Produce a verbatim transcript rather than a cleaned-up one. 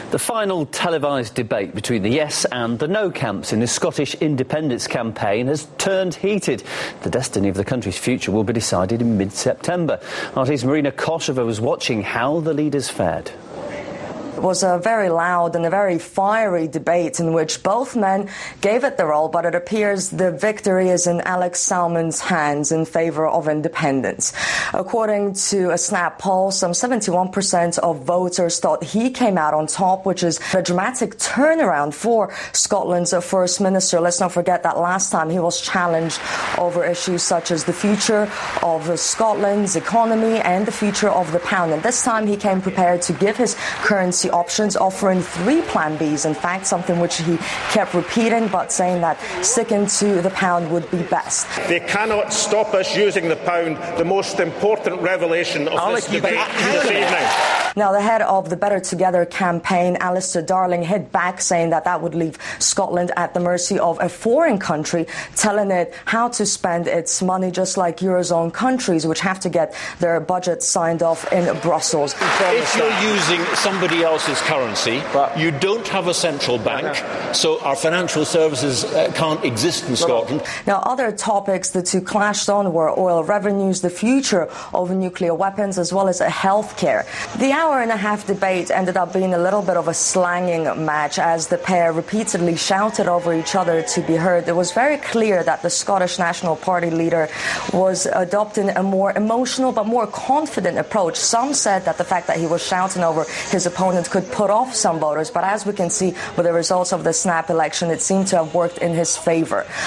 The final televised debate between the yes and the no camps in the Scottish independence campaign has turned heated. The destiny of the country's future will be decided in mid-September. R T's Marina Koshova was watching how the leaders fared. It was a very loud and a very fiery debate in which both men gave it their all, but it appears the victory is in Alex Salmond's hands in favour of independence. According to a Snap poll, some seventy-one percent of voters thought he came out on top, which is a dramatic turnaround for Scotland's First Minister. Let's not forget that last time he was challenged over issues such as the future of Scotland's economy and the future of the pound. And this time he came prepared to give his currency options, offering three plan Bs, in fact, something which he kept repeating, but saying that sticking to the pound would be best. They cannot stop us using the pound, the most important revelation of Alec, this debate this evening. Now, the head of the Better Together campaign, Alistair Darling, hit back, saying that that would leave Scotland at the mercy of a foreign country, telling it how to spend its money, just like Eurozone countries, which have to get their budgets signed off in Brussels. If you're using somebody else's currency, you don't have a central bank, so our financial services uh, can't exist in Scotland. Now, other topics the two clashed on were oil revenues, the future of nuclear weapons, as well as healthcare. The hour and a half debate ended up being a little bit of a slanging match as the pair repeatedly shouted over each other to be heard. It was very clear that the Scottish National Party leader was adopting a more emotional but more confident approach. Some said that the fact that he was shouting over his opponent could put off some voters, but as we can see with the results of the Snap election, it seemed to have worked in his favour.